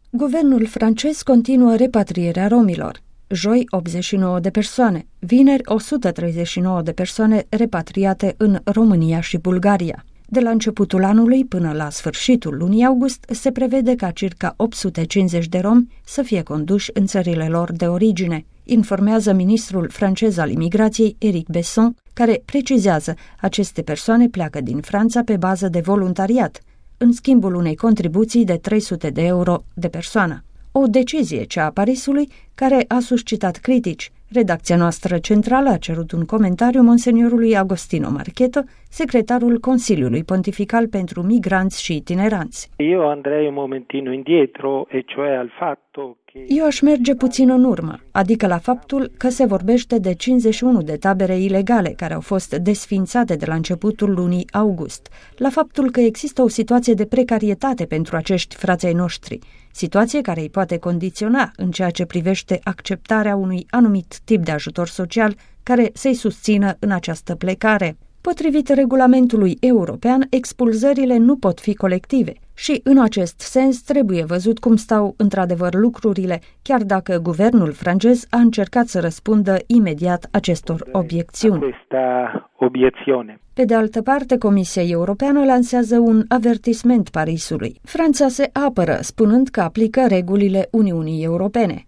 Guvernul francez continuă repatrierea romilor. Joi 89 de persoane, vineri 139 de persoane repatriate în România și Bulgaria. De la începutul anului până la sfârșitul lunii august se prevede ca circa 850 de romi să fie conduși în țările lor de origine, informează ministrul francez al imigrației Éric Besson, care precizează aceste persoane pleacă din Franța pe bază de voluntariat, în schimbul unei contribuții de 300 de euro de persoană. O decizie, cea a Parisului, care a suscitat critici. Redacția noastră centrală a cerut un comentariu monseniorului Agostino Marcheto, secretarul Consiliului Pontifical pentru Migranți și Itineranți. Eu andrei un momentino indietro, e cioè al fatto che... Eu aș merge puțin în urmă, adică la faptul că se vorbește de 51 de tabere ilegale care au fost desființate de la începutul lunii august, la faptul că există o situație de precarietate pentru acești frați ai noștri, situație care îi poate condiționa în ceea ce privește acceptarea unui anumit tip de ajutor social care să-i susțină în această plecare. Potrivit regulamentului european, expulzările nu pot fi colective și, în acest sens, trebuie văzut cum stau într-adevăr lucrurile, chiar dacă guvernul francez a încercat să răspundă imediat acestor obiecțiuni. Pe de altă parte, Comisia Europeană lansează un avertisment Parisului. Franța se apără, spunând că aplică regulile Uniunii Europene.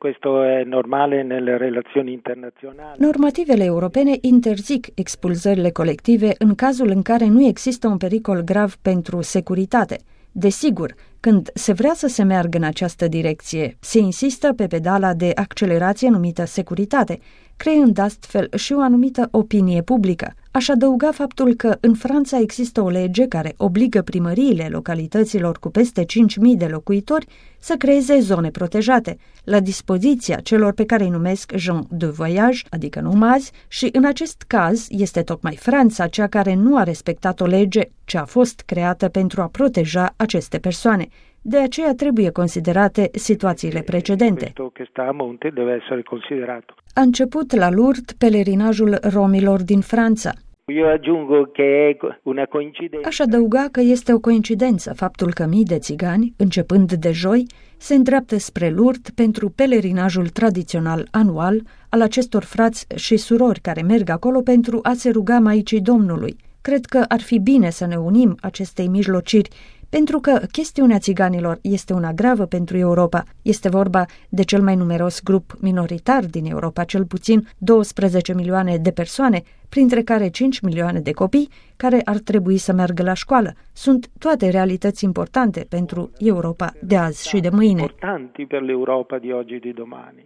Normativele europene interzic expulzările colective în cazul în care nu există un pericol grav pentru securitate. Desigur, când se vrea să se meargă în această direcție, se insistă pe pedala de accelerație numită securitate, creând astfel și o anumită opinie publică. Aș adăuga faptul că în Franța există o lege care obligă primăriile localităților cu peste 5.000 de locuitori să creeze zone protejate, la dispoziția celor pe care îi numesc gens de voyage, adică nomazi, și în acest caz este tocmai Franța cea care nu a respectat o lege ce a fost creată pentru a proteja aceste persoane. De aceea trebuie considerate situațiile precedente. A început la Lourdes pelerinajul romilor din Franța. Aș adăuga că este o coincidență faptul că mii de țigani, începând de joi, se îndreaptă spre Lourdes pentru pelerinajul tradițional anual al acestor frați și surori care merg acolo pentru a se ruga Maicii Domnului. Cred că ar fi bine să ne unim acestei mijlociri, pentru că chestiunea țiganilor este una gravă pentru Europa. Este vorba de cel mai numeros grup minoritar din Europa, cel puțin 12 milioane de persoane, printre care 5 milioane de copii care ar trebui să meargă la școală. Sunt toate realități importante pentru Europa de azi și de mâine.